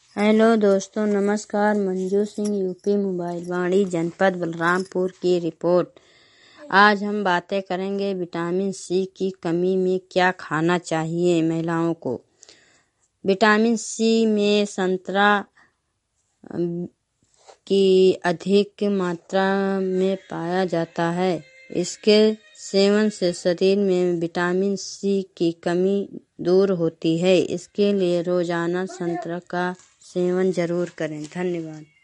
Hello दोस्तों, नमस्कार। Manju Singh, UP mobile Vani, जनपद बलरामपुर की रिपोर्ट। आज हम बातें करेंगे विटामिन सी की कमी में क्या खाना चाहिए महिलाओं को। विटामिन सी में संतरा की अधिक मात्रा में पाया जाता है। इसके सेवन से शरीर में विटामिन सी की कमी दूर होती है। इसके लिए रोजाना संतरा का सेवन जरूर करें। धन्यवाद।